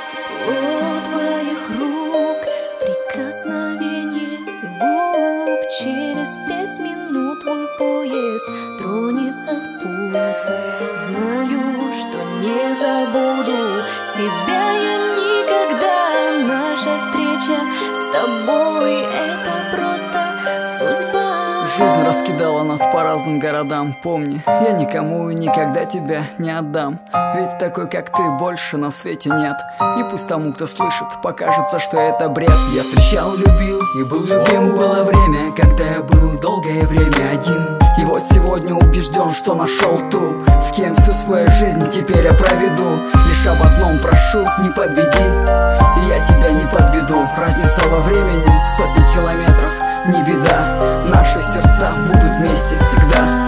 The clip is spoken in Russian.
Тепло твоих рук, прикосновение губ. Через 5 минут твой поезд тронется в путь. Знаю, что не забуду тебя я никогда. Наша встреча с тобой — это просто судьба. Жизнь раскидала нас по разным городам. Помни, я никому и никогда тебя не отдам. Ведь такой, как ты, больше на свете нет. И пусть тому, кто слышит, покажется, что это бред. Я встречал, любил и был любим. Было время, когда я был долгое время один. И вот сегодня убежден, что нашел ту, с кем всю свою жизнь теперь я проведу. Лишь об одном прошу, не подведи, и я тебя не подведу. Разница во времени сотни километров, не беда. Наши сердца будут вместе всегда.